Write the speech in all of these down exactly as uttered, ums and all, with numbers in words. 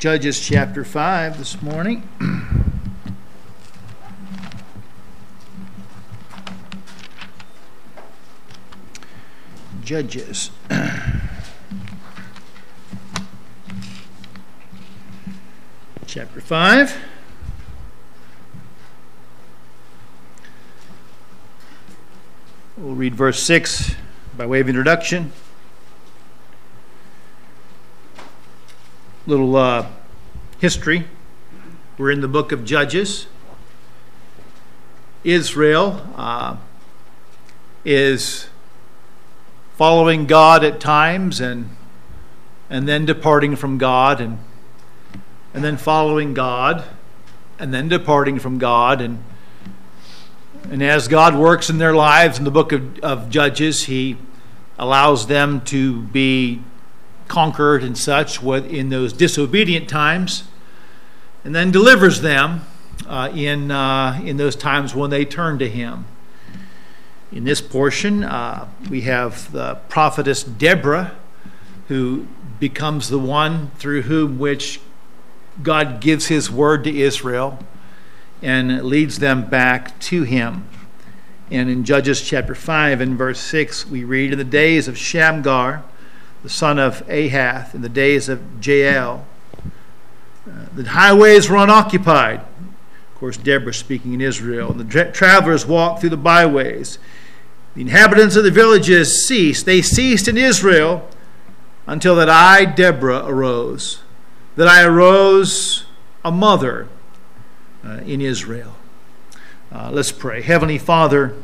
Judges chapter five this morning. Judges. Chapter five. We'll read verse six by way of introduction. Little uh, history. We're in the book of Judges. Israel uh, is following God at times and and then departing from God and and then following God and then departing from God and and as God works in their lives in the book of, of Judges, He allows them to be conquered and such in those disobedient times, and then delivers them uh, in uh, in those times when they turn to Him. In this portion, uh, we have the prophetess Deborah, who becomes the one through whom which God gives His word to Israel and leads them back to Him. And in Judges chapter five and verse six, we read, "In the days of Shamgar, the son of Ahath, in the days of Jael, uh, the highways were unoccupied." Of course, Deborah speaking in Israel. "And the tra- travelers walked through the byways. The inhabitants of the villages ceased. They ceased in Israel until that I, Deborah, arose. That I arose a mother uh, in Israel." Uh, let's pray. Heavenly Father,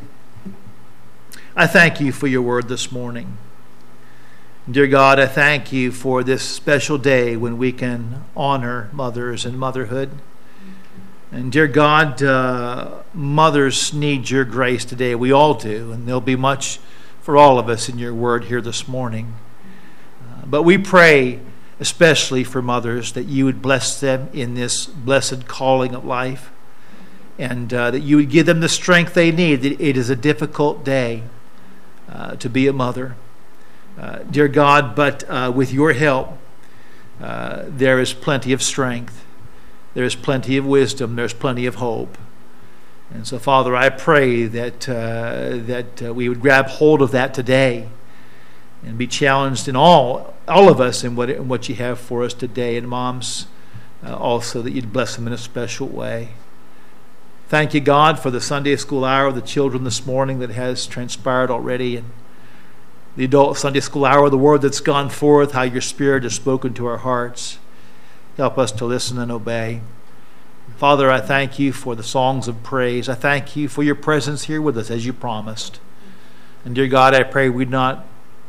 I thank You for Your word this morning. Dear God, I thank You for this special day when we can honor mothers and motherhood. And dear God, uh, mothers need Your grace today. We all do, and there'll be much for all of us in Your word here this morning. Uh, but we pray especially for mothers that You would bless them in this blessed calling of life, and uh, that You would give them the strength they need. It is a difficult day uh, to be a mother. Uh, dear God, but uh, with Your help, uh, there is plenty of strength. There is plenty of wisdom. There's plenty of hope. And so, Father, I pray that uh, that uh, we would grab hold of that today and be challenged in all all of us in what in what You have for us today. And moms, uh, also that You'd bless them in a special way. Thank You, God, for the Sunday school hour of the children this morning that has transpired already, and the adult Sunday school hour, the word that's gone forth, how Your Spirit has spoken to our hearts. Help us to listen and obey. Father, I thank You for the songs of praise. I thank You for Your presence here with us as You promised. And dear God, I pray we'd not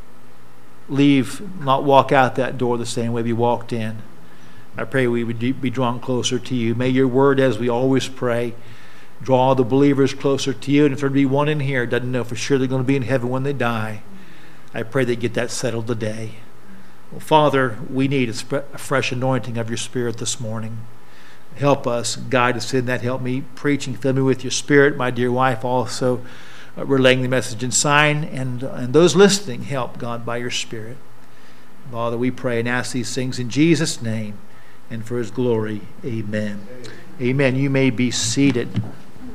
leave, not walk out that door the same way we walked in. I pray we would be drawn closer to You. May Your word, as we always pray, draw the believers closer to You. And if there be one in here doesn't know for sure they're going to be in heaven when they die, I pray they get that settled today. Well, Father, we need a, sp- a fresh anointing of Your Spirit this morning. Help us, guide us in that. Help me preaching. Fill me with Your Spirit. My dear wife also uh, relaying the message in sign. And, uh, and those listening, help, God, by Your Spirit. Father, we pray and ask these things in Jesus' name and for His glory. Amen. Amen. Amen. You may be seated.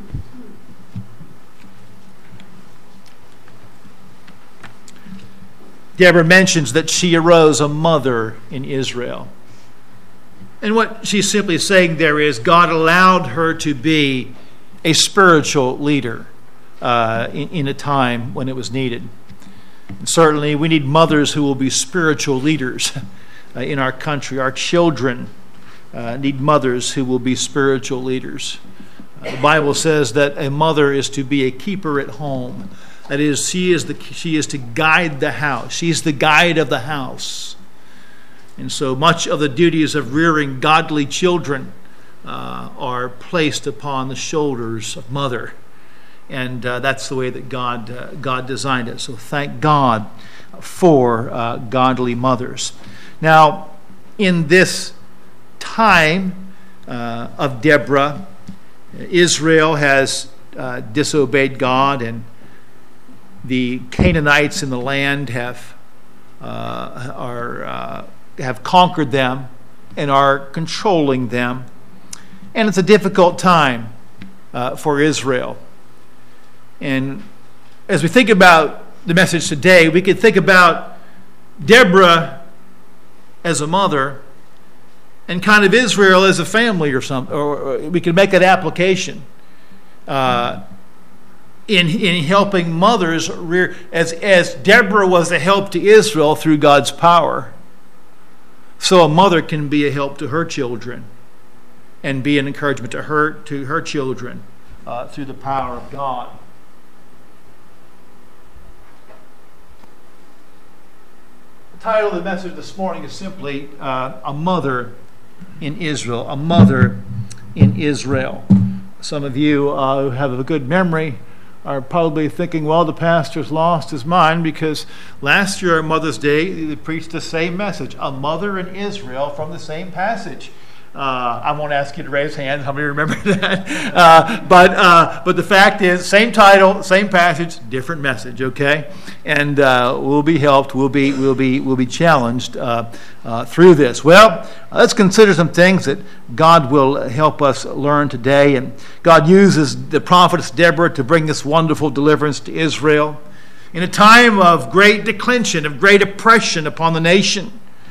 Deborah mentions that she arose a mother in Israel. And what she's simply saying there is God allowed her to be a spiritual leader uh, in, in a time when it was needed. And certainly we need mothers who will be spiritual leaders uh, in our country. Our children uh, need mothers who will be spiritual leaders. Uh, the Bible says that a mother is to be a keeper at home. That is, she is the she is to guide the house. She's the guide of the house. And so much of the duties of rearing godly children uh, are placed upon the shoulders of mother. And uh, that's the way that God uh, God designed it. So thank God for uh, godly mothers. Now, in this time uh, of Deborah, Israel has uh, disobeyed God, and the Canaanites in the land have uh, are uh, have conquered them and are controlling them. And it's a difficult time uh, for Israel. And as we think about the message today, we could think about Deborah as a mother and kind of Israel as a family or something. Or we could make that application uh, in in helping mothers rear, as as Deborah was a help to Israel through God's power. So a mother can be a help to her children and be an encouragement to her to her children uh, through the power of God. The title of the message this morning is simply uh, A Mother in Israel. A Mother in Israel. Some of you uh, who have a good memory are probably thinking, well, the pastor's lost his mind because last year on Mother's Day, they preached the same message, A Mother in Israel, from the same passage. Uh, I won't ask you to raise hands. How many remember that? Uh, but uh, but the fact is, same title, same passage, different message. Okay, and uh, we'll be helped. We'll be we'll be we'll be challenged uh, uh, through this. Well, let's consider some things that God will help us learn today. And God uses the prophetess Deborah to bring this wonderful deliverance to Israel in a time of great declension, of great oppression upon the nation.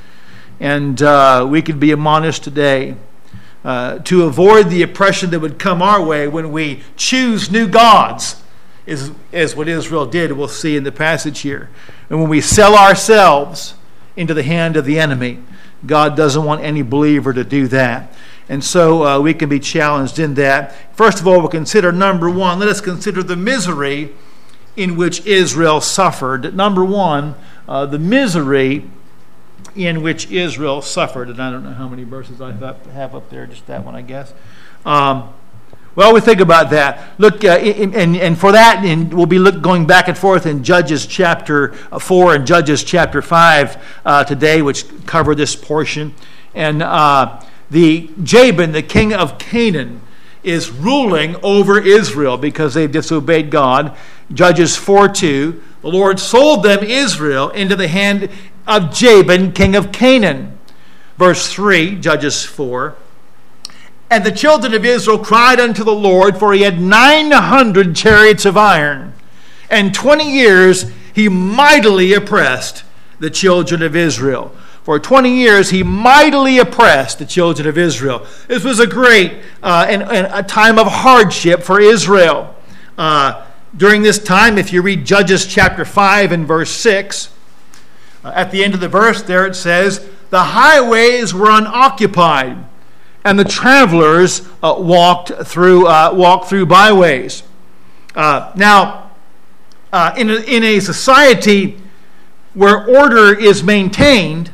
And uh, we could be admonished today uh, to avoid the oppression that would come our way when we choose new gods, is, is what Israel did, we'll see in the passage here. And when we sell ourselves into the hand of the enemy, God doesn't want any believer to do that. And so uh, we can be challenged in that. First of all, we'll consider number one. Let us consider the misery in which Israel suffered. Number one, uh, the misery in which Israel suffered. And I don't know how many verses I have up there, just that one, I guess. Um, well, we think about that. Look, uh, in, and, and for that, in, we'll be look, going back and forth in Judges chapter four and Judges chapter five uh, today, which cover this portion. And uh, the Jabin, the king of Canaan, is ruling over Israel because they've disobeyed God. Judges four two, the Lord sold them, Israel, into the hand of Jabin, king of Canaan. Verse three, Judges four. And the children of Israel cried unto the Lord, for he had nine hundred chariots of iron, and twenty years he mightily oppressed the children of Israel. For twenty years he mightily oppressed the children of Israel. This was a great uh, and, and a time of hardship for Israel. Uh, during this time, if you read Judges chapter five and verse six, uh, at the end of the verse there it says, the highways were unoccupied, and the travelers uh, walked through uh, walked through byways. Uh, now, uh, in a, in a society where order is maintained,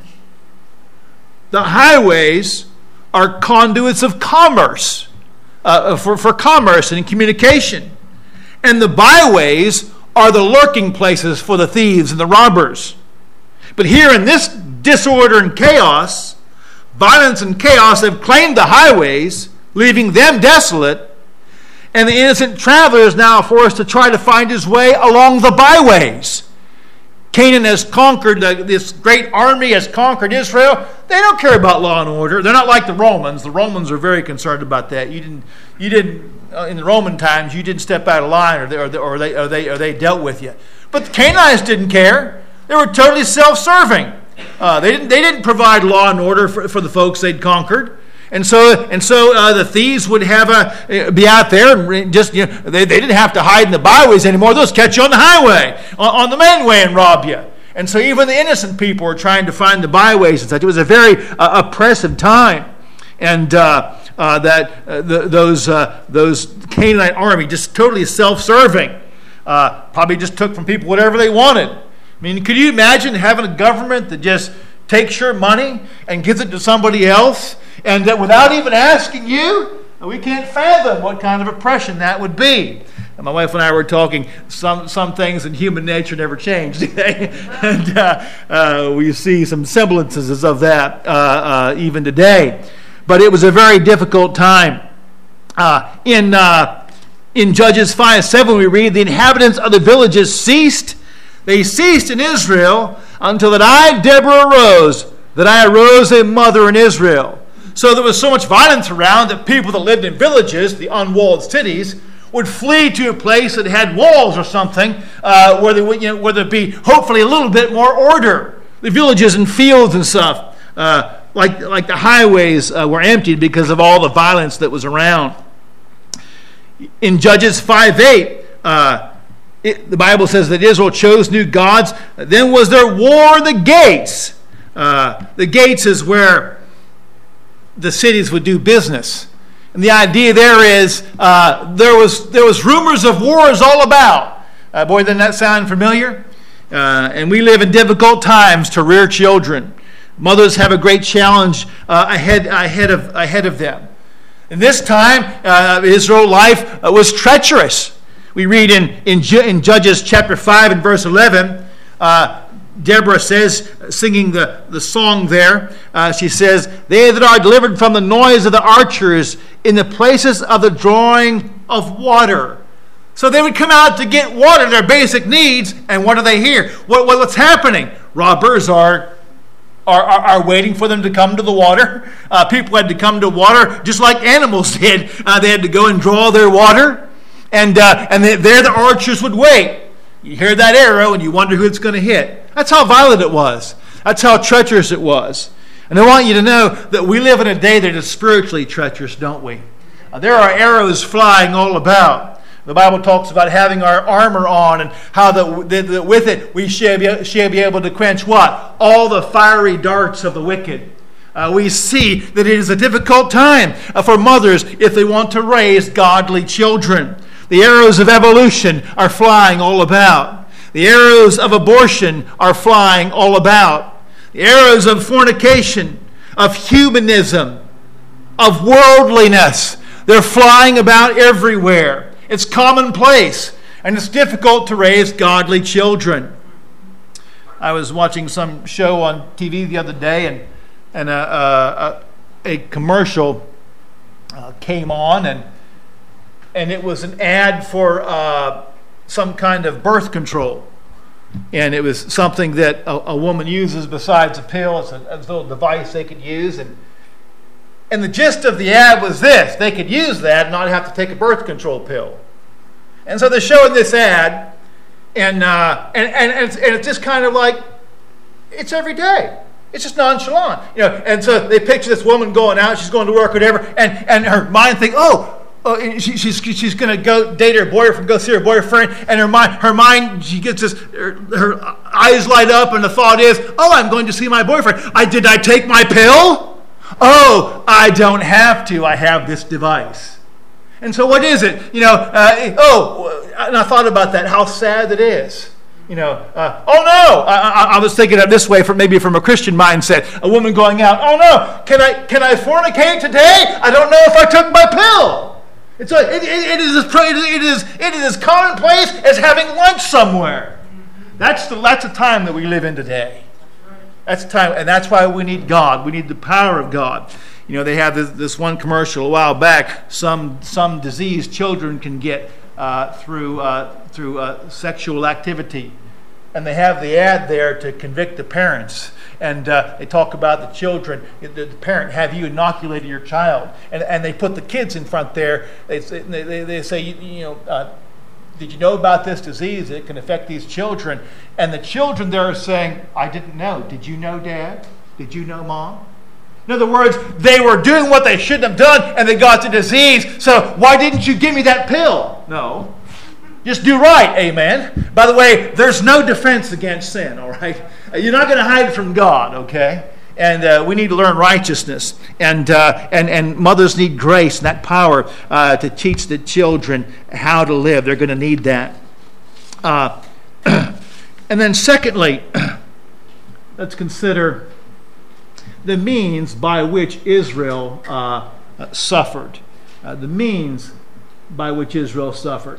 the highways are conduits of commerce, uh, for, for commerce and communication. And the byways are the lurking places for the thieves and the robbers. But here in this disorder and chaos, violence and chaos have claimed the highways, leaving them desolate, and the innocent traveler is now forced to try to find his way along the byways. Canaan has conquered, uh, this great army has conquered Israel. They don't care about law and order. They're not like the Romans. The Romans are very concerned about that. You didn't, you didn't uh, in the Roman times, you didn't step out of line, or they, or, they, or, they, or, they, or they dealt with you. But the Canaanites didn't care. They were totally self-serving. Uh, they didn't, they didn't provide law and order for, for the folks they'd conquered. And so, and so uh, the thieves would have a, be out there and just, you know, they, they didn't have to hide in the byways anymore. They'll just catch you on the highway, on, on the main way, and rob you. And so even the innocent people were trying to find the byways and such. It was a very uh, oppressive time. And uh, uh, that uh, the, those uh, those Canaanite army just totally self-serving. Uh, probably just took from people whatever they wanted. I mean, could you imagine having a government that just takes your money and gives it to somebody else, and that without even asking you? We can't fathom what kind of oppression that would be. And my wife and I were talking, some some things in human nature never change, do they? And uh, uh, we see some semblances of that uh, uh, even today. But it was a very difficult time. Uh, in uh, in Judges five seven, we read, the inhabitants of the villages ceased. They ceased in Israel until that I, Deborah, arose, that I arose a mother in Israel. So there was so much violence around that people that lived in villages, the unwalled cities, would flee to a place that had walls or something, uh, where there would, you know, where there'd be hopefully a little bit more order. The villages and fields and stuff, uh, like like the highways, uh, were emptied because of all the violence that was around. In Judges five eight, uh, it, the Bible says that Israel chose new gods. Then was there war in the gates. Uh, the gates is where the cities would do business. And the idea there is uh, there was there was rumors of wars all about. Uh, boy, doesn't that sound familiar? Uh, and we live in difficult times to rear children. Mothers have a great challenge uh, ahead ahead of ahead of them. In this time, uh, Israel life uh, was treacherous. We read in in, in Judges chapter five and verse eleven. Uh, Deborah says, singing the, the song there, uh, she says, "They that are delivered from the noise of the archers in the places of the drawing of water." So they would come out to get water, their basic needs, and what do they hear? What, what what's happening? Robbers are, are, are, are waiting for them to come to the water. Uh, people had to come to water just like animals did. Uh, they had to go and draw their water, and, uh, and they, there the archers would wait. You hear that arrow and you wonder who it's going to hit. That's how violent it was. That's how treacherous it was. And I want you to know that we live in a day that is spiritually treacherous, don't we? Uh, there are arrows flying all about. The Bible talks about having our armor on and how that, that, that with it we shall be, shall be able to quench what? All the fiery darts of the wicked. Uh, we see that it is a difficult time uh, for mothers if they want to raise godly children. The arrows of evolution are flying all about. The arrows of abortion are flying all about. The arrows of fornication, of humanism, of worldliness, they're flying about everywhere. It's commonplace, and it's difficult to raise godly children. I was watching some show on T V the other day, and, and a, a, a commercial uh, came on, and, and it was an ad for... Uh, some kind of birth control. And it was something that a, a woman uses besides a pill. It's a, a little device they could use. And, and the gist of the ad was this. They could use that and not have to take a birth control pill. And so they're showing this ad. And, uh, and, and, and, it's, and it's just kind of like, it's every day. It's just nonchalant. You know, and so they picture this woman going out. She's going to work or whatever. And, and her mind thinks, oh, Oh, she, she's she's going to go date her boyfriend, go see her boyfriend, and her mind, her mind, she gets this, her, her eyes light up, and the thought is, oh, I'm going to see my boyfriend. I did I take my pill? Oh, I don't have to. I have this device. And so what is it? You know, uh, oh, and I thought about that, how sad it is. You know, uh, oh no, I, I, I was thinking of this way, from maybe from a Christian mindset, a woman going out, oh no, can I can I fornicate today? I don't know if I took my pill. It's a, it, it, it, is as, it, is, it is as commonplace as having lunch somewhere. That's the, that's the time that we live in today. That's the time, and that's why we need God. We need the power of God. You know, they have this, this one commercial a while back. Some some disease children can get uh, through uh, through uh, sexual activity, and they have the ad there to convict the parents. And uh, they talk about the children, the, the parent, have you inoculated your child? And and they put the kids in front there. They say, they, they say you, you know, uh, did you know about this disease? It can affect these children. And the children there are saying, I didn't know. Did you know, Dad? Did you know, Mom? In other words, they were doing what they shouldn't have done, and they got the disease. So why didn't you give me that pill? No. Just do right, amen. By the way, there's no defense against sin, all right? You're not going to hide from God, okay? And uh, we need to learn righteousness. And, uh, and, and mothers need grace and that power uh, to teach the children how to live. They're going to need that. Uh, and then secondly, let's consider the means by which Israel uh, suffered. Uh, the means by which Israel suffered.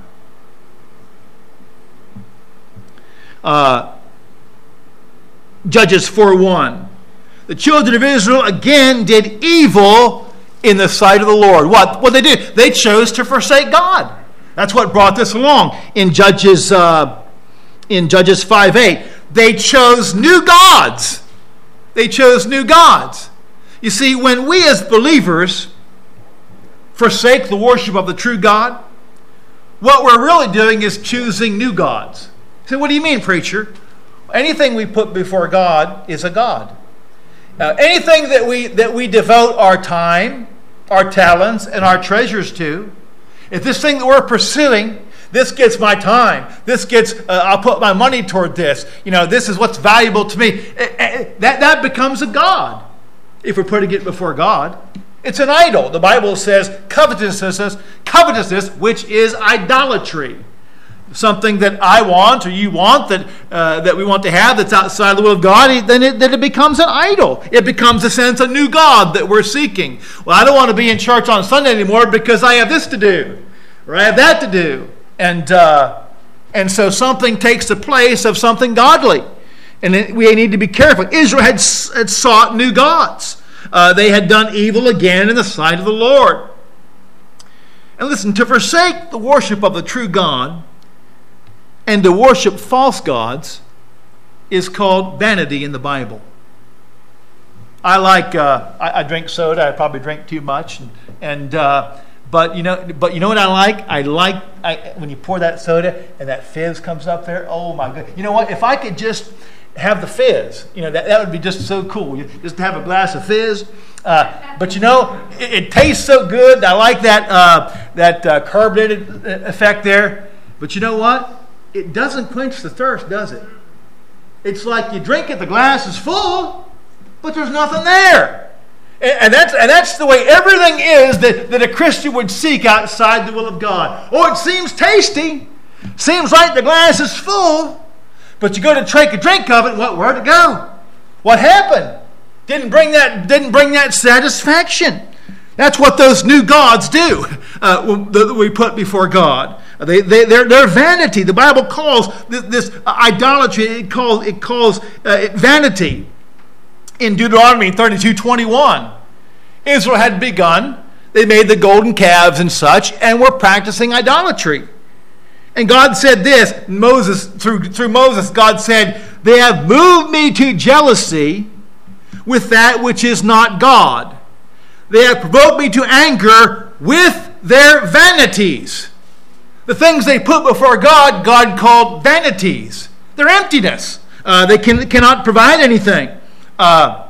Uh, Judges four one. The children of Israel again did evil in the sight of the Lord. What? What they did? They chose to forsake God. That's what brought this along. In Judges, uh, in Judges five eight, they chose new gods. They chose new gods. You see, when we as believers forsake the worship of the true God, what we're really doing is choosing new gods. So what do you mean, preacher? Anything we put before God is a god. Uh, anything that we that we devote our time, our talents, and our treasures to, if this thing that we're pursuing, this gets my time, this gets, uh, I'll put my money toward this, you know, this is what's valuable to me, it, it, that, that becomes a god if we're putting it before God. It's an idol. The Bible says covetousness, covetousness, which is idolatry. Something that I want or you want, that uh, that we want to have that's outside the will of God, then it, then it becomes an idol. It becomes, a sense, a new God that we're seeking. Well, I don't want to be in church on Sunday anymore because I have this to do, or I have that to do. And, uh, and so something takes the place of something godly. And it, we need to be careful. Israel had, had sought new gods. Uh, they had done evil again in the sight of the Lord. And listen, to forsake the worship of the true God and to worship false gods is called vanity in the Bible. I like, uh, I, I drink soda. I probably drink too much. And, and uh, but you know, but you know what I like? I like I, when you pour that soda and that fizz comes up there. Oh my God! You know what? If I could just have the fizz, you know, that, that would be just so cool. You just have a glass of fizz. Uh, but you know, it, it tastes so good. I like that uh, that uh, carbonated effect there. But you know what? It doesn't quench the thirst, does it? It's like you drink it, the glass is full, but there's nothing there. And, and that's and that's the way everything is that, that a Christian would seek outside the will of God. Oh, it seems tasty. Seems like the glass is full, but you go to take a drink of it, and what, where'd it go? What happened? Didn't bring that, didn't bring that satisfaction. That's what those new gods do, uh, that we put before God. They, they, they're, they're vanity. The Bible calls this, this idolatry, it calls, it calls uh, it vanity. In Deuteronomy thirty-two twenty-one, Israel had begun. They made the golden calves and such, and were practicing idolatry. And God said this, Moses through, through Moses, God said, "They have moved me to jealousy with that which is not God. They have provoked me to anger with their vanities." The things they put before God, God called vanities. They're emptiness. Uh, they can, cannot provide anything. Uh,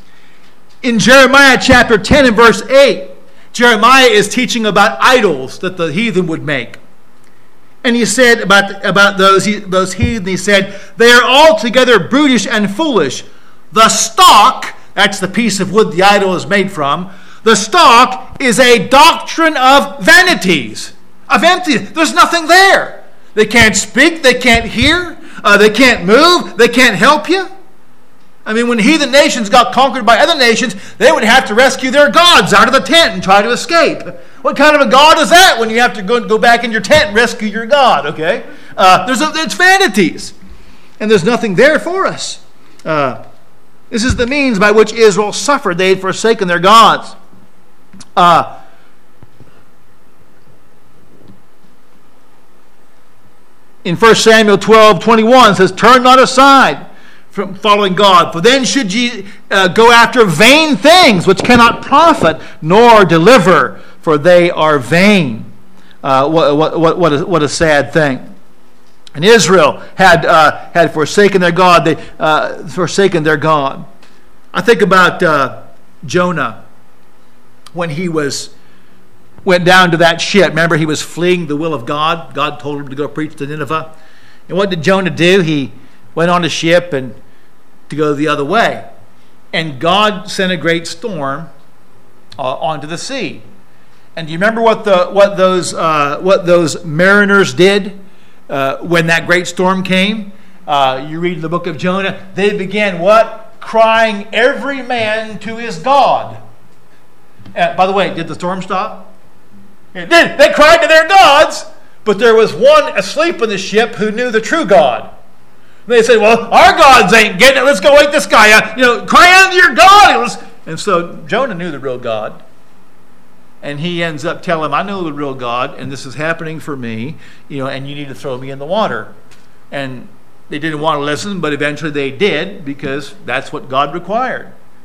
in Jeremiah chapter ten and verse eight, Jeremiah is teaching about idols that the heathen would make. And he said about, about those, those heathen, he said, "They are altogether brutish and foolish. The stalk," that's the piece of wood the idol is made from, "the stalk is a doctrine of vanities." Of emptiness. There's nothing there. They can't speak. They can't hear. Uh, they can't move. They can't help you. I mean, when heathen nations got conquered by other nations, they would have to rescue their gods out of the tent and try to escape. What kind of a God is that when you have to go, go back in your tent and rescue your God, okay? Uh, there's a, it's vanities. And there's nothing there for us. Uh, this is the means by which Israel suffered. They had forsaken their gods. Uh, In First Samuel twelve twenty-one, it says, "Turn not aside from following God, for then should ye uh, go after vain things which cannot profit nor deliver, for they are vain." Uh, what, what, what, what, a, what a sad thing. And Israel had uh, had forsaken their God. They uh, forsaken their God. I think about uh, Jonah when he was went down to that ship. Remember, he was fleeing the will of God. God told him to go preach to Nineveh. And what did Jonah do? He went on a ship and to go the other way. And God sent a great storm uh, onto the sea. And do you remember what the what those uh, what those mariners did uh, when that great storm came? Uh, you read the book of Jonah. They began what? Crying every man to his God. Uh, by the way, did the storm stop? It did. They cried to their gods, but there was one asleep in the ship who knew the true God. And they said, "Well, our gods ain't getting it. Let's go wake this guy up. You know, cry out to your God." It was, and so Jonah knew the real God. And he ends up telling him, "I know the real God, and this is happening for me, you know, and you need to throw me in the water." And they didn't want to listen, but eventually they did, because that's what God required.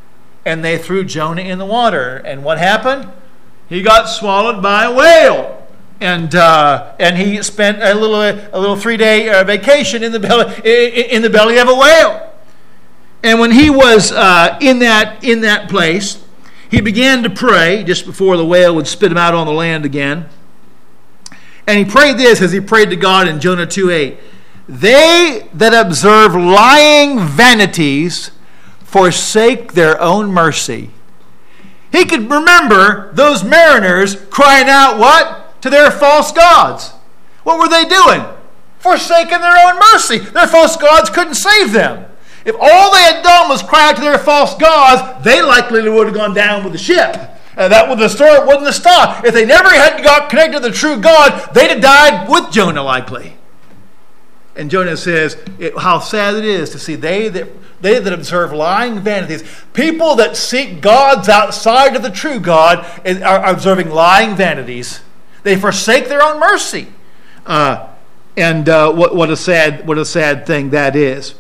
and they threw Jonah in the water. And what happened? He got swallowed by a whale. And uh, and he spent a little a little three day uh, vacation in the belly in the belly of a whale. And when he was uh, in that in that place, he began to pray just before the whale would spit him out on the land again. And he prayed this as he prayed to God in Jonah two eight: "They that observe lying vanities forsake their own mercy." He could remember those mariners crying out what? To their false gods. What were they doing? Forsaking their own mercy. Their false gods couldn't save them. If all they had done was cry out to their false gods, they likely would have gone down with the ship. And that would the story wouldn't have stopped. If they never had got connected to the true God, they'd have died with Jonah likely. And Jonah says, it, how sad it is to see they that they that observe lying vanities, people that seek gods outside of the true God are observing lying vanities. They forsake their own mercy, uh, and uh, what, what a sad what a sad thing that is.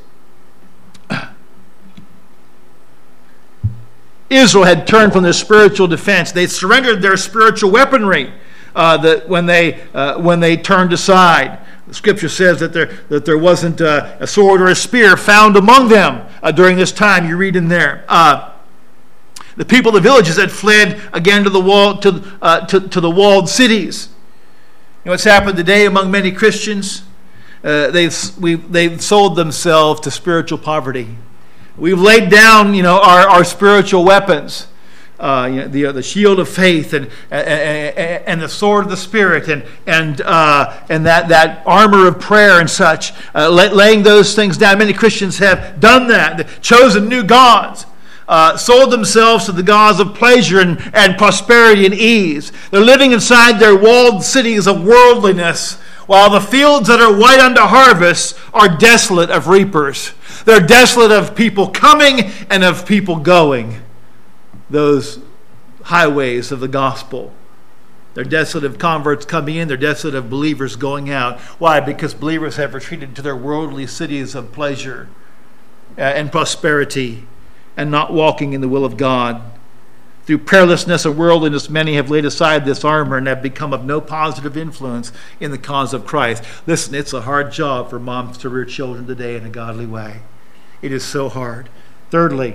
Israel had turned from their spiritual defense. They surrendered their spiritual weaponry uh, that when they uh, when they turned aside. The Scripture says that there that there wasn't a, a sword or a spear found among them uh, during this time. You read in there. Uh, The people of the villages had fled again to the wall to, uh, to to the walled cities. You know what's happened today among many Christians? Uh, they've we they've sold themselves to spiritual poverty. We've laid down, you know, our, our spiritual weapons, uh, you know, the uh, the shield of faith and, and and the sword of the Spirit and and uh, and that that armor of prayer and such. Uh, laying those things down. Many Christians have done that. They've chosen new gods. Uh, sold themselves to the gods of pleasure and, and prosperity and ease. They're living inside their walled cities of worldliness, while the fields that are white unto harvest are desolate of reapers. They're desolate of people coming and of people going. Those highways of the gospel. They're desolate of converts coming in. They're desolate of believers going out. Why? Because believers have retreated to their worldly cities of pleasure and prosperity, and not walking in the will of God. Through prayerlessness and worldliness, many have laid aside this armor and have become of no positive influence in the cause of Christ. Listen, it's a hard job for moms to rear children today in a godly way. It is so hard. Thirdly,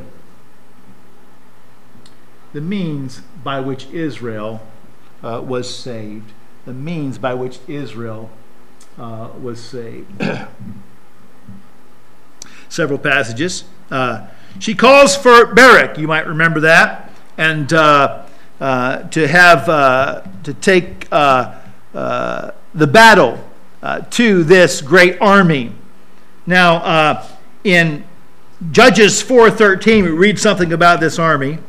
the means by which Israel uh, was saved. The means by which Israel uh, was saved. Several passages. Uh, She calls for Barak, you might remember that, and uh, uh, to have uh, to take uh, uh, the battle uh, to this great army. Now, uh, in Judges four thirteen, we read something about this army.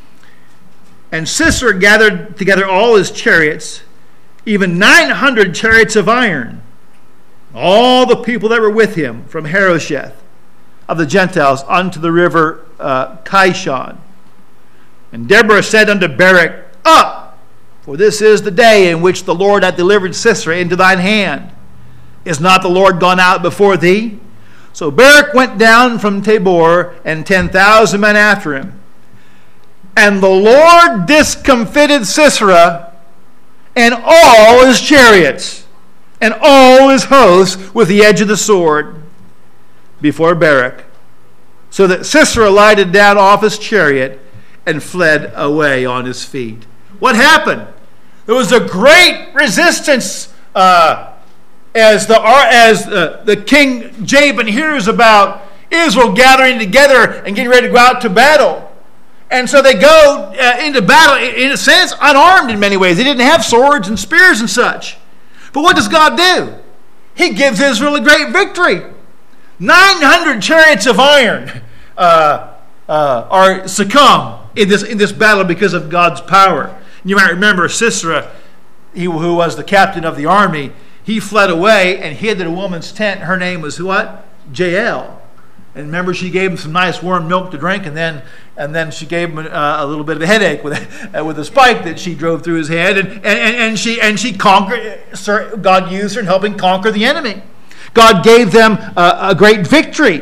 And Sisera gathered together all his chariots, even nine hundred chariots of iron, all the people that were with him from Harosheth of the Gentiles unto the river uh, Kishon. And Deborah said unto Barak, Up, for this is the day in which the Lord hath delivered Sisera into thine hand. Is not the Lord gone out before thee? So Barak went down from Tabor, and ten thousand men after him. And the Lord discomfited Sisera and all his chariots and all his hosts with the edge of the sword before Barak, so that Sisera lighted down off his chariot and fled away on his feet. What happened? There was a great resistance uh, as the as uh, the king Jabin hears about Israel gathering together and getting ready to go out to battle. And so they go uh, into battle, in a sense, unarmed in many ways. They didn't have swords and spears and such. But what does God do? He gives Israel a great victory. nine hundred chariots of iron uh, uh, are succumb in this in this battle because of God's power. You might remember Sisera, he, who was the captain of the army, he fled away and hid in a woman's tent. Her name was what? Jael. And remember, she gave him some nice warm milk to drink, and then and then she gave him uh, a little bit of a headache with a, uh, with a spike that she drove through his head, and and, and she and she conquered. God used her in helping conquer the enemy. God gave them uh, a great victory.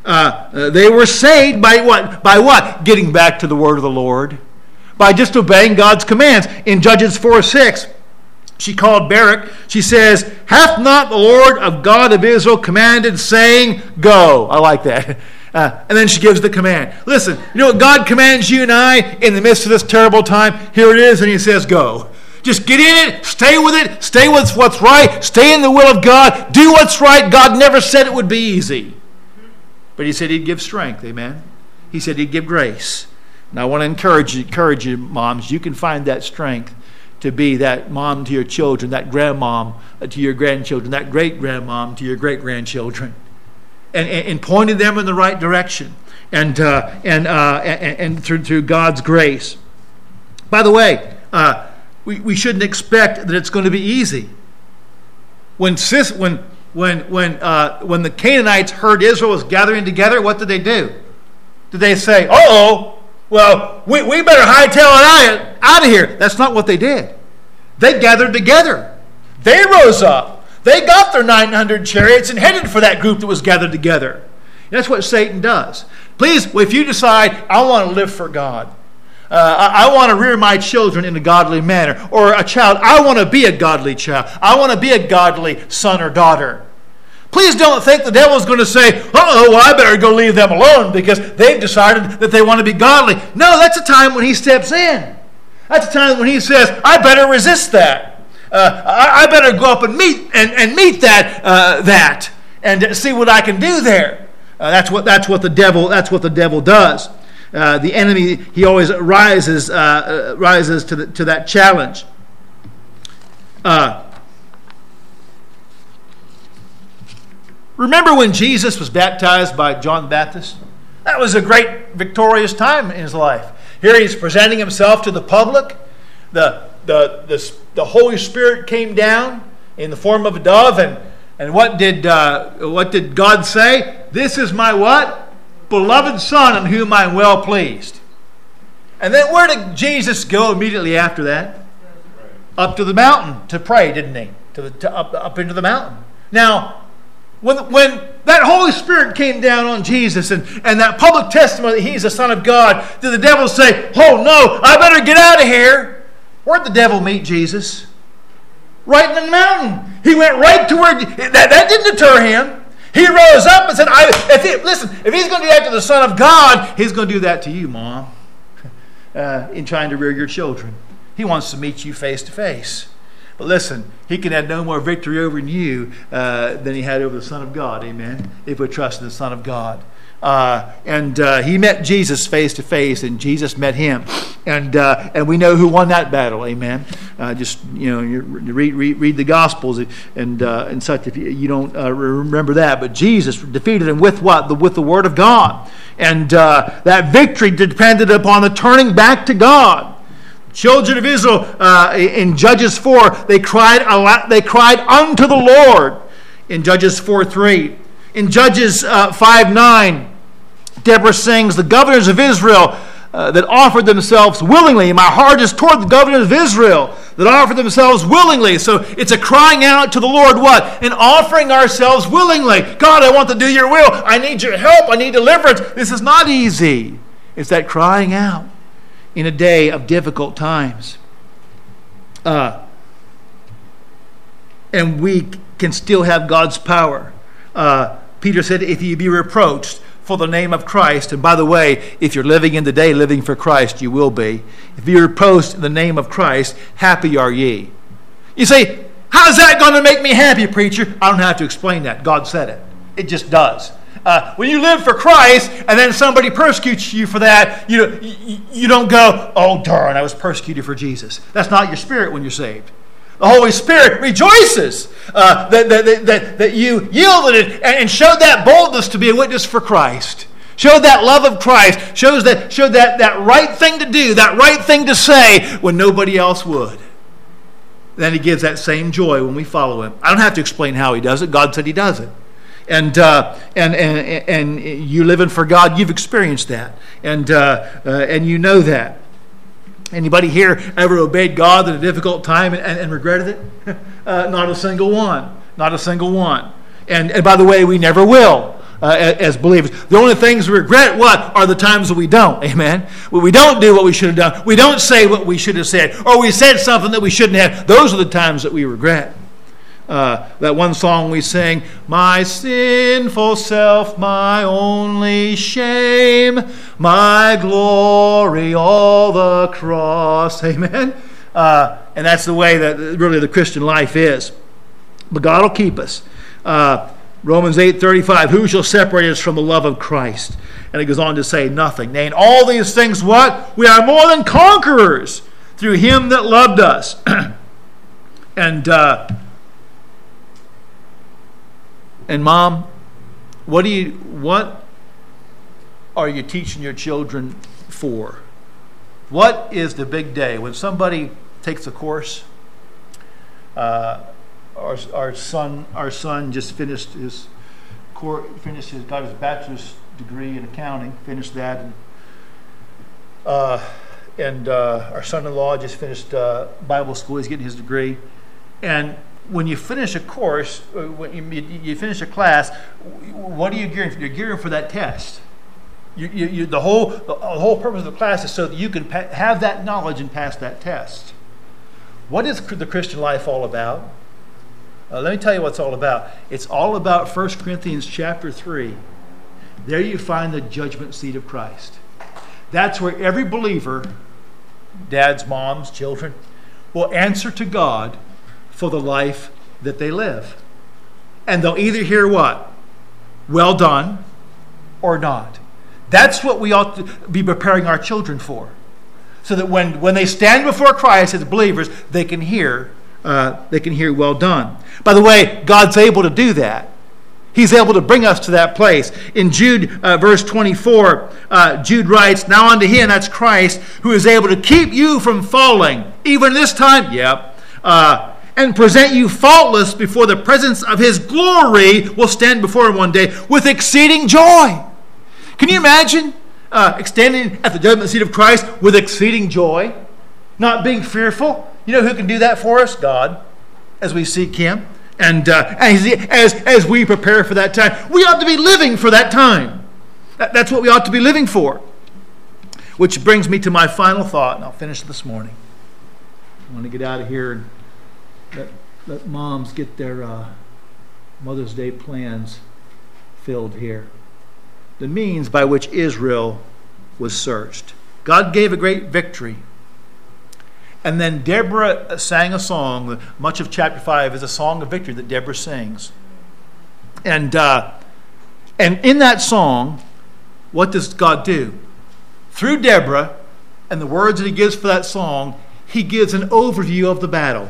Uh, uh, they were saved by what? By what? Getting back to the word of the Lord. By just obeying God's commands. In Judges four six, she called Barak. She says, hath not the Lord of God of Israel commanded, saying, go. I like that. Uh, and then she gives the command. Listen, you know what God commands you and I in the midst of this terrible time? Here it is, and he says, go. Just get in it, stay with it, stay with what's right, stay in the will of God, do what's right. God never said it would be easy. But he said he'd give strength, amen? He said he'd give grace. And I want to encourage you, encourage you, moms, you can find that strength to be that mom to your children, that grandmom to your grandchildren, that great-grandmom to your great-grandchildren. And, and, and pointing them in the right direction. And, uh, and, uh, and, and through, through God's grace. By the way, uh, We, we shouldn't expect that it's going to be easy. When sis, when when when uh, when the Canaanites heard Israel was gathering together, what did they do? Did they say, "Uh-oh, well, we, we better hightail it out of here"? That's not what they did. They gathered together. They rose up. They got their nine hundred chariots and headed for that group that was gathered together. And that's what Satan does. Please, if you decide, I want to live for God. Uh, I, I want to rear my children in a godly manner. Or a child, I want to be a godly child. I want to be a godly son or daughter. Please don't think the devil's going to say, uh-oh, well, I better go leave them alone because they've decided that they want to be godly. No, that's a time when he steps in. That's a time when he says, I better resist that. Uh, I, I better go up and meet and, and meet that uh, that and see what I can do there. Uh, that's what that's what the devil that's what the devil does. Uh, the enemy, he always rises uh, rises to the, to that challenge. Uh, remember when Jesus was baptized by John the Baptist? That was a great victorious time in his life. Here he's presenting himself to the public. The the the, the Holy Spirit came down in the form of a dove, and and what did uh, what did God say? This is my what? Beloved Son, in whom I am well pleased. And then where did Jesus go immediately after that? Up to the mountain to pray, didn't he? To, the, to up, up into the mountain. Now, when, when that Holy Spirit came down on Jesus and, and that public testimony that he's the Son of God, did the devil say, oh no, I better get out of here? Where'd the devil meet Jesus? Right in the mountain. He went right to where, that, that didn't deter him. He rose up and said, I, if he, listen, if he's going to do that to the Son of God, he's going to do that to you, Mom, uh, in trying to rear your children. He wants to meet you face to face. But listen, he can have no more victory over you uh, than he had over the Son of God, amen, if we trust in the Son of God. Uh, and uh, he met Jesus face to face, and Jesus met him, and uh, and we know who won that battle, amen. Uh, just you know, you read, read read the Gospels and uh, and such. If you, you don't uh, remember that, but Jesus defeated him with what? The, with the Word of God, and uh, that victory depended upon the turning back to God. Children of Israel uh, in Judges four, they cried a lot, they cried unto the Lord in Judges four three. In Judges uh, five nine. Deborah sings, the governors of Israel uh, that offered themselves willingly. My heart is toward the governors of Israel that offered themselves willingly. So it's a crying out to the Lord, what? And offering ourselves willingly. God, I want to do your will. I need your help. I need deliverance. This is not easy. It's that crying out in a day of difficult times. Uh, and we can still have God's power. Uh, Peter said, if ye be reproached for the name of Christ, and by the way, if you're living in the day, living for Christ, you will be. If you're reproached in the name of Christ, happy are ye. You say, how's that going to make me happy, preacher? I don't have to explain that. God said it. It just does. Uh, when you live for Christ, and then somebody persecutes you for that, you, you, you don't go, oh darn, I was persecuted for Jesus. That's not your spirit when you're saved. The Holy Spirit rejoices uh, that, that, that, that you yielded it and showed that boldness to be a witness for Christ. Showed that love of Christ. Shows that, showed that, that right thing to do, that right thing to say when nobody else would. Then he gives that same joy when we follow him. I don't have to explain how he does it. God said he does it. And uh, and, and and you living for God, you've experienced that. And, uh, uh, and you know that. Anybody here ever obeyed God at a difficult time and, and, and regretted it? Uh, not a single one. Not a single one. And, and by the way, we never will. uh, as believers. The only things we regret, what? Are the times that we don't. Amen? When we don't do what we should have done. We don't say what we should have said. Or we said something that we shouldn't have. Those are the times that we regret. Uh, that one song we sing, my sinful self, my only shame, my glory, all the cross. Amen? Uh, and that's the way that really the Christian life is. But God will keep us. Uh, Romans eight thirty-five, who shall separate us from the love of Christ? And it goes on to say, nothing. Nay, in all these things, what? We are more than conquerors through him that loved us. and... Uh, And Mom, what do you what are you teaching your children for? What is the big day when somebody takes a course? Uh, our our son our son just finished his course, finished his got his bachelor's degree in accounting, finished that, and uh, and uh, our son-in-law just finished uh, Bible school. He's getting his degree, and when you finish a course, when you, you finish a class, what are you gearing for? You're gearing for that test. You, you, you, the whole the whole purpose of the class is so that you can pa- have that knowledge and pass that test. What is the Christian life all about? Uh, let me tell you what it's all about. It's all about First Corinthians chapter three. There you find the judgment seat of Christ. That's where every believer, dads, moms, children, will answer to God for the life that they live. And they'll either hear what? Well done, or not. That's what we ought to be preparing our children for. So that when, when they stand before Christ as believers, they can hear, uh, they can hear well done. By the way, God's able to do that. He's able to bring us to that place. In Jude uh, verse twenty-four, uh, Jude writes, now unto him, that's Christ, who is able to keep you from falling, even this time, yep, uh, and present you faultless before the presence of his glory, will stand before him one day with exceeding joy. Can you imagine uh, standing at the judgment seat of Christ with exceeding joy, not being fearful? You know who can do that for us? God, as we seek him. And uh, as, as, as we prepare for that time, we ought to be living for that time. That, that's what we ought to be living for. Which brings me to my final thought, and I'll finish this morning. I want to get out of here and let, let moms get their uh, Mother's Day plans filled here. The means by which Israel was searched. God gave a great victory. And then Deborah sang a song. Much of chapter five is a song of victory that Deborah sings. And, uh, and in that song, what does God do? Through Deborah and the words that he gives for that song, he gives an overview of the battle.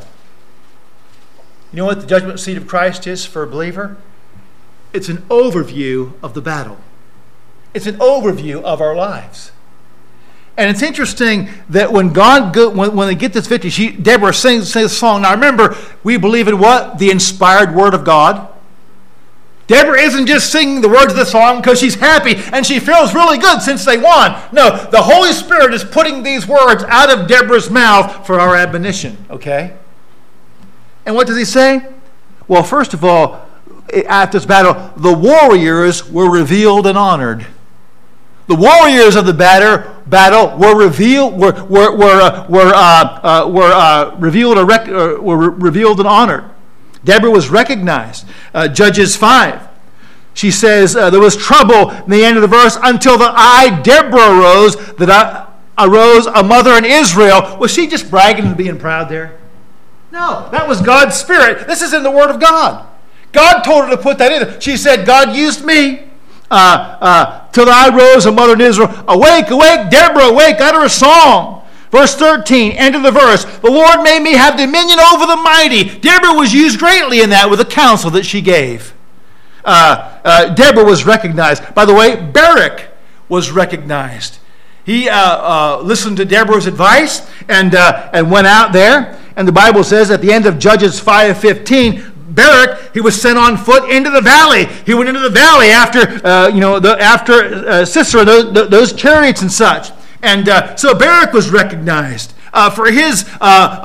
You know what the judgment seat of Christ is for a believer? It's an overview of the battle. It's an overview of our lives. And it's interesting that when God go, when, when they get this victory, she, Deborah sings, sings this song. Now remember, we believe in what? The inspired word of God. Deborah isn't just singing the words of the song because she's happy and she feels really good since they won. No, the Holy Spirit is putting these words out of Deborah's mouth for our admonition. Okay? And what does he say? Well, first of all, after this battle, the warriors were revealed and honored. The warriors of the battle, battle were revealed, were were were uh, were, uh, uh, were uh, revealed, or rec- uh, were re- revealed and honored. Deborah was recognized. Uh, Judges five, she says uh, there was trouble in the end of the verse until the I Deborah arose, that I arose a mother in Israel. Was she just bragging and being proud there? No, that was God's Spirit. This is in the Word of God. God told her to put that in there. She said, God used me. Uh, uh, till I rose a mother in Israel. Awake, awake, Deborah, awake, utter a song. Verse thirteen, end of the verse. The Lord made me have dominion over the mighty. Deborah was used greatly in that with the counsel that she gave. Uh, uh, Deborah was recognized. By the way, Barak was recognized. He uh, uh, listened to Deborah's advice and, uh, and went out there. And the Bible says at the end of Judges five fifteen, Barak, he was sent on foot into the valley. He went into the valley after, uh, you know, the, after uh, Sisera, those, those chariots and such. And uh, so Barak was recognized. uh, for his uh,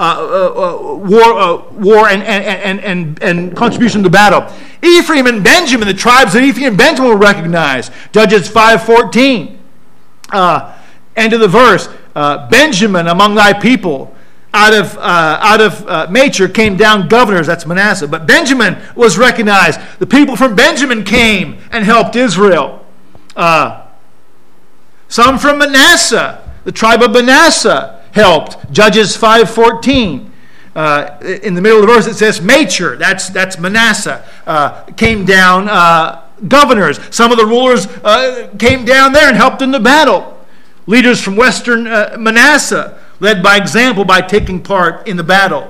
uh, uh, war, uh, war and, and, and, and contribution to battle. Ephraim and Benjamin, the tribes of Ephraim and Benjamin were recognized. Judges five fourteen. Uh, end of the verse. Uh, Benjamin among thy people, out of uh, out of uh, Machir came down governors. That's Manasseh. But Benjamin was recognized. The people from Benjamin came and helped Israel. Uh, some from Manasseh, the tribe of Manasseh, helped. Judges five fourteen. Uh, in the middle of the verse it says Machir, that's, that's Manasseh, uh, came down uh, governors. Some of the rulers uh, came down there and helped in the battle. Leaders from western uh, Manasseh led by example by taking part in the battle.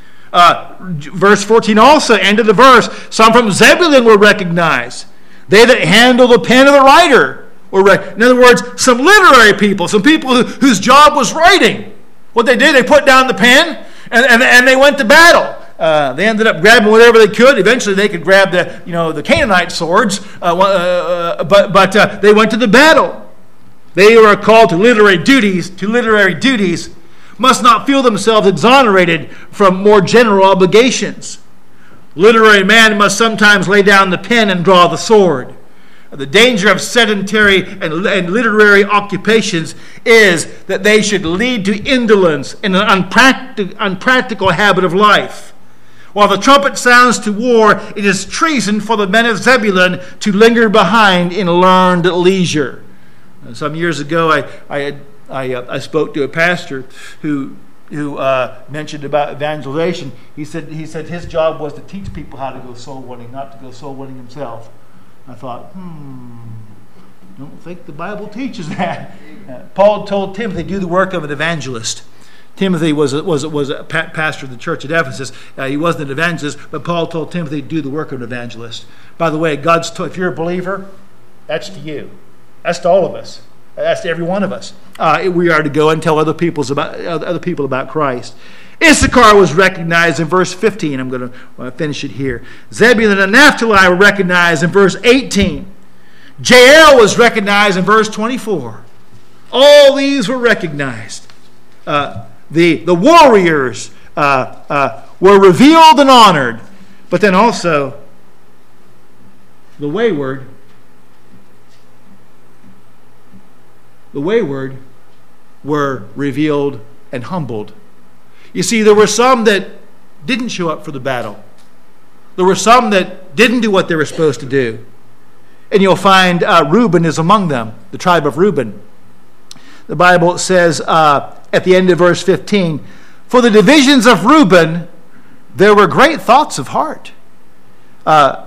Uh, verse fourteen also, end of the verse, some from Zebulun were recognized. They that handle the pen of the writer were recognized. In other words, some literary people, some people who, whose job was writing. What they did, they put down the pen and, and, and they went to battle. Uh, they ended up grabbing whatever they could. Eventually, they could grab the you know the Canaanite swords, uh, uh, but but uh, they went to the battle. They who are called to literary duties, to literary duties, must not feel themselves exonerated from more general obligations. Literary man must sometimes lay down the pen and draw the sword. The danger of sedentary and, and literary occupations is that they should lead to indolence and an unpractic, unpractical habit of life. While the trumpet sounds to war, it is treason for the men of Zebulun to linger behind in learned leisure. Some years ago, I I, had, I, uh, I spoke to a pastor who who uh, mentioned about evangelization. He said he said his job was to teach people how to go soul winning, not to go soul winning himself. I thought, hmm, don't think the Bible teaches that. Uh, Paul told Timothy, do the work of an evangelist. Timothy was a, was a, was a pastor of the church at Ephesus. Uh, he wasn't an evangelist, but Paul told Timothy to do the work of an evangelist. By the way, God's told, if you're a believer, that's to you. That's to all of us. That's to every one of us. Uh, we are to go and tell other people's about other people about Christ. Issachar was recognized in verse fifteen. I'm going to finish it here. Zebulun and Naphtali were recognized in verse eighteen. Jael was recognized in verse twenty-four. All these were recognized. Uh, the, the warriors uh, uh, were revealed and honored, but then also the wayward, the wayward were revealed and humbled. You see, there were some that didn't show up for the battle. There were some that didn't do what they were supposed to do. And you'll find uh, Reuben is among them, the tribe of Reuben. The Bible says uh, at the end of verse fifteen, for the divisions of Reuben, there were great thoughts of heart. Uh,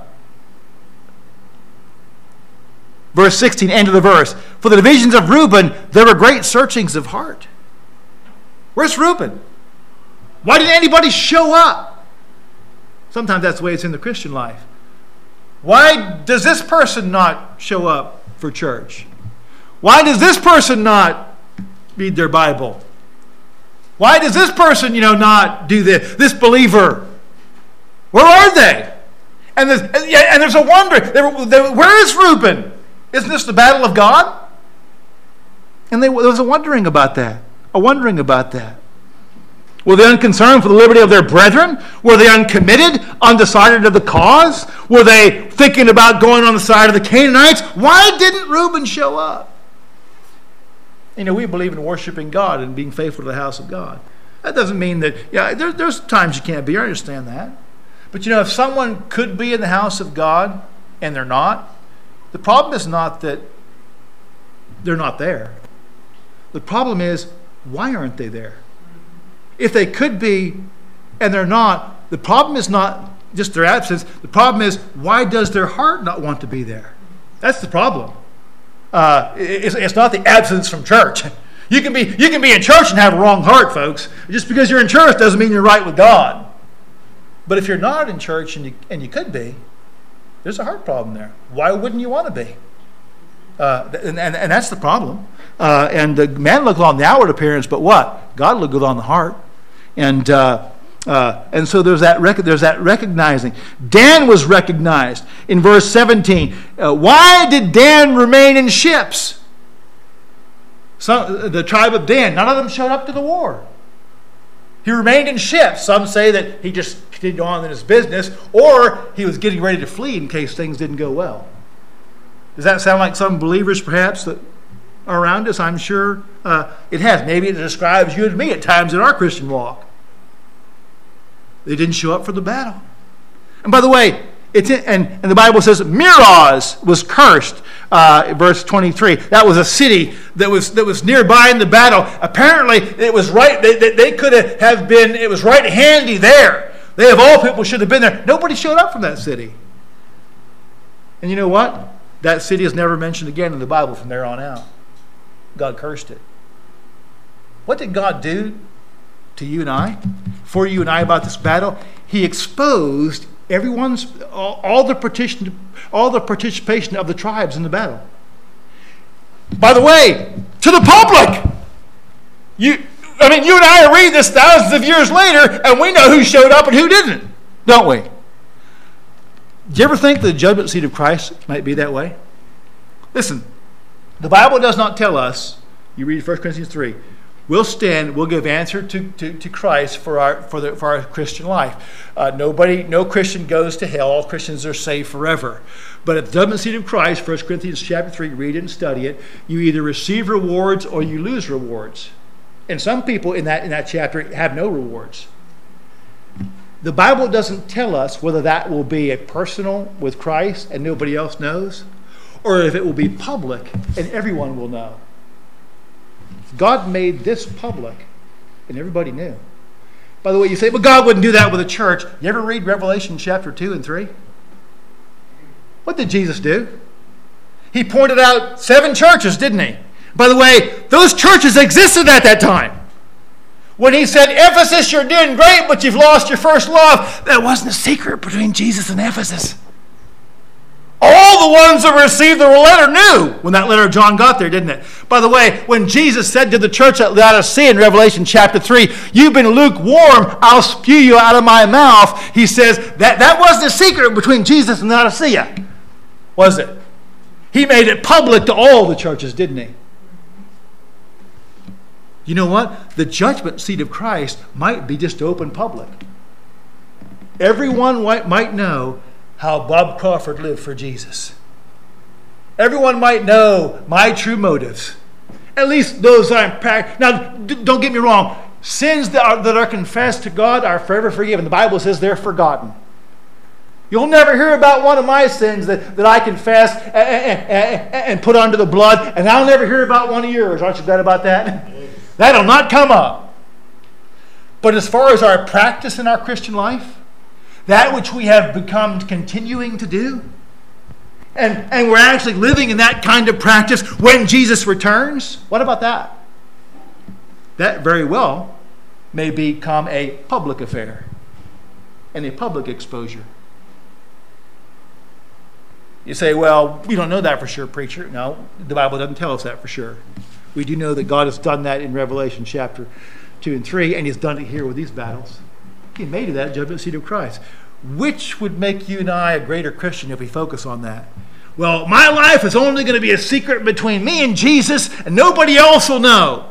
verse sixteen, end of the verse. For the divisions of Reuben, there were great searchings of heart. Where's Reuben? Why didn't anybody show up? Sometimes that's the way it's in the Christian life. Why does this person not show up for church? Why does this person not read their Bible? Why does this person, you know, not do this? This believer, where are they? And there's, and there's a wonder. Where is Reuben? Isn't this the battle of God? And they, there was a wondering about that. A wondering about that. Were they unconcerned for the liberty of their brethren? Were they uncommitted, undecided of the cause? Were they thinking about going on the side of the Canaanites? Why didn't Reuben show up? You know, we believe in worshiping God and being faithful to the house of God. That doesn't mean that, yeah, there, there's times you can't be. I understand that. But you know, if someone could be in the house of God and they're not, the problem is not that they're not there. The problem is, why aren't they there? If they could be and they're not, the problem is not just their absence. The problem is, why does their heart not want to be there? That's the problem. Uh, it's, it's not the absence from church. You can be you can be in church and have a wrong heart, folks. Just because you're in church doesn't mean you're right with God. But if you're not in church and you and you could be, there's a heart problem there. Why wouldn't you want to be? Uh, and, and, and that's the problem. Uh, and the man looked on the outward appearance, but what? God looked on the heart. And uh, uh, and so there's that rec- there's that recognizing. Dan was recognized in verse seventeen. Uh, why did Dan remain in ships? Some, the tribe of Dan, none of them showed up to the war. He remained in ships. Some say that he just continued on in his business, or he was getting ready to flee in case things didn't go well. Does that sound like some believers perhaps that are around us? I'm sure uh, it has. Maybe it describes you and me at times in our Christian walk. They didn't show up for the battle. And by the way, it's in, and, and the Bible says Meroz was cursed, uh, verse twenty-three. That was a city that was that was nearby in the battle. Apparently, it was right. They, they, they could have been. It was right handy there. They of all people should have been there. Nobody showed up from that city. And you know what? That city is never mentioned again in the Bible from there on out. God cursed it. What did God do to you and I, for you and I about this battle? He exposed everyone's all, all the partition, all the participation of the tribes in the battle. By the way, to the public. You, I mean, you and I read this thousands of years later, and we know who showed up and who didn't, don't we? Do you ever think the judgment seat of Christ might be that way? Listen, the Bible does not tell us. You read First Corinthians three. We'll stand. We'll give answer to, to, to Christ for our for the for our Christian life. Uh, nobody, no Christian goes to hell. All Christians are saved forever. But at the judgment seat of Christ, First Corinthians chapter three, read it and study it. You either receive rewards or you lose rewards. And some people in that in that chapter have no rewards. The Bible doesn't tell us whether that will be a personal with Christ and nobody else knows, or if it will be public and everyone will know. God made this public, and everybody knew. By the way, you say, well, God wouldn't do that with a church. You ever read Revelation chapter two and three? What did Jesus do? He pointed out seven churches, didn't he? By the way, those churches existed at that time. When he said, Ephesus, you're doing great, but you've lost your first love, that wasn't a secret between Jesus and Ephesus. All the ones that received the letter knew when that letter of John got there, didn't it? By the way, when Jesus said to the church at Laodicea in Revelation chapter three, you've been lukewarm, I'll spew you out of my mouth. He says that that wasn't a secret between Jesus and Laodicea, was it? He made it public to all the churches, didn't he? You know what? The judgment seat of Christ might be just open public. Everyone might know how Bob Crawford lived for Jesus. Everyone might know my true motives. At least those I'm practicing. Now, d- don't get me wrong. Sins that are, that are confessed to God are forever forgiven. The Bible says they're forgotten. You'll never hear about one of my sins that, that I confess and, and, and put under the blood, and I'll never hear about one of yours. Aren't you glad about that? That'll not come up. But as far as our practice in our Christian life, that which we have become continuing to do, and, and we're actually living in that kind of practice when Jesus returns, what about that? That very well may become a public affair and a public exposure. You say, well, we don't know that for sure, preacher. No, the Bible doesn't tell us that for sure. We do know that God has done that in Revelation chapter two and three, and he's done it here with these battles. He made it that judgment seat of Christ. Which would make you and I a greater Christian if we focus on that? Well, my life is only going to be a secret between me and Jesus, and nobody else will know.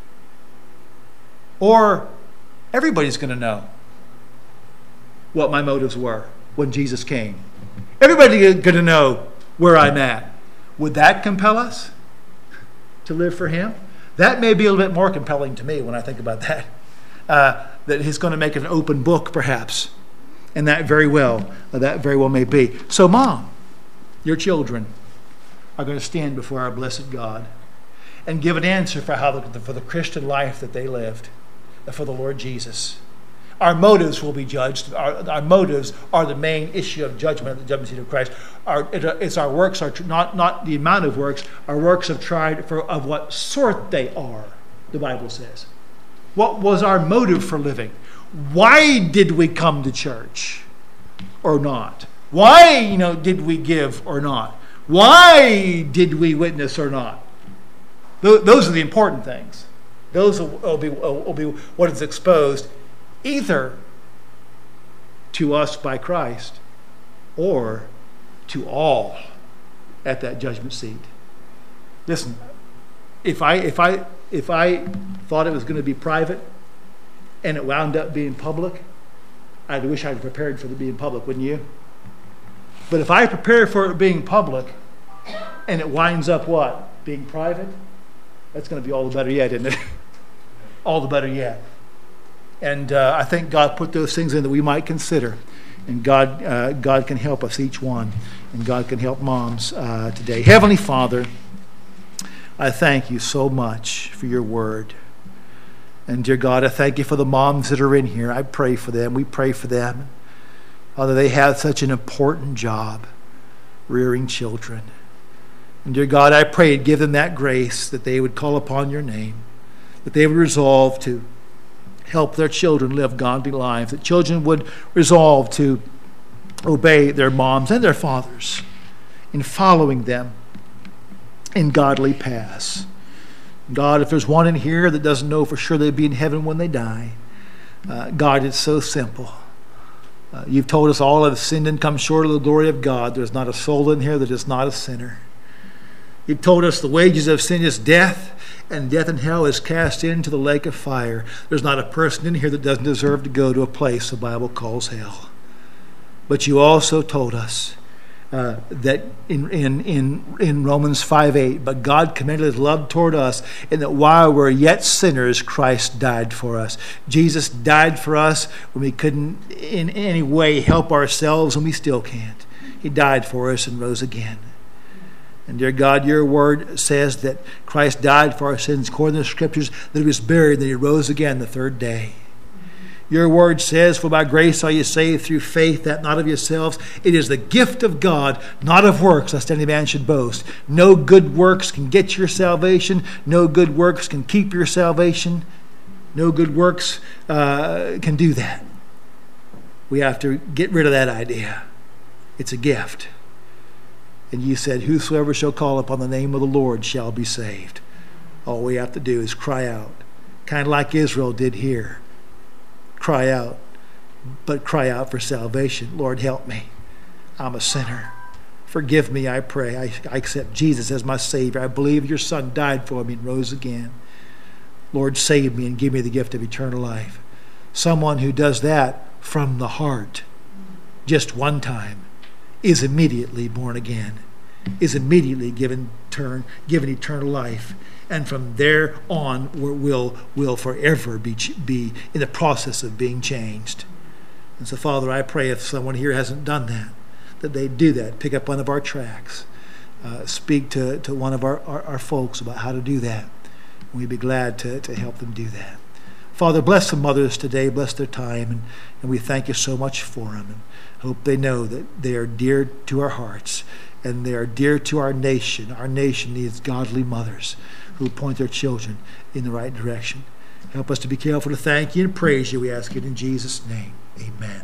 Or everybody's going to know what my motives were when Jesus came. Everybody's going to know where I'm at. Would that compel us to live for him? That may be a little bit more compelling to me when I think about that. Uh, that he's going to make an open book, perhaps. And that very well, that very well may be. So, Mom, your children are going to stand before our blessed God and give an answer for how the, for the Christian life that they lived, for the Lord Jesus. Our motives will be judged. Our, our motives are the main issue of judgment at the judgment seat of Christ. Our, it, it's our works, are not not the amount of works. Our works have tried for of what sort they are. The Bible says. What was our motive for living? Why did we come to church or not? Why, you know, did we give or not? Why did we witness or not? Th- those are the important things. Those will, will, be, will be what is exposed either to us by Christ or to all at that judgment seat. Listen, if I if I if I thought it was going to be private, and it wound up being public, I'd wish I'd prepared for it being public, wouldn't you? But if I prepare for it being public and it winds up what? Being private, that's going to be all the better yet, isn't it? All the better yet. And uh, I think God put those things in that we might consider. And God, uh, God can help us, each one. And God can help moms uh, today. Heavenly Father, I thank you so much for your word. And dear God, I thank you for the moms that are in here. I pray for them. We pray for them. Father, they have such an important job, rearing children. And dear God, I pray you'd give them that grace, that they would call upon your name, that they would resolve to help their children live godly lives, that children would resolve to obey their moms and their fathers in following them in godly paths. God, if there's one in here that doesn't know for sure they'd be in heaven when they die, uh, God, it's so simple. Uh, you've told us all have sinned and come short of the glory of God. There's not a soul in here that is not a sinner. You've told us the wages of sin is death, and death and hell is cast into the lake of fire. There's not a person in here that doesn't deserve to go to a place the Bible calls hell. But you also told us uh, that in, in, in, in Romans five eight, but God commended his love toward us, in that while we're yet sinners, Christ died for us. Jesus died for us when we couldn't in any way help ourselves, and we still can't. He died for us and rose again. And dear God, your word says that Christ died for our sins according to the Scriptures, that he was buried, that he rose again the third day. Your word says, for by grace are you saved through faith, that not of yourselves. It is the gift of God, not of works, lest any man should boast. No good works can get your salvation. No good works can keep your salvation. No good works uh, can do that. We have to get rid of that idea. It's a gift. And you said, whosoever shall call upon the name of the Lord shall be saved. All we have to do is cry out, kind of like Israel did here. Cry out, but cry out for salvation. Lord, help me. I'm a sinner. Forgive me, I pray. I, I accept Jesus as my Savior. I believe your Son died for me and rose again. Lord, save me and give me the gift of eternal life. Someone who does that from the heart, just one time, is immediately born again, is immediately given turn, given eternal life, and from there on will will forever be be in the process of being changed. And so, Father, I pray if someone here hasn't done that, that they do that. Pick up one of our tracts, uh, speak to, to one of our, our, our folks about how to do that. We'd be glad to, to help them do that. Father, bless the mothers today, bless their time, and, and we thank you so much for them. And hope they know that they are dear to our hearts, and they are dear to our nation. Our nation needs godly mothers who point their children in the right direction. Help us to be careful to thank you and praise you. We ask it in Jesus' name. Amen.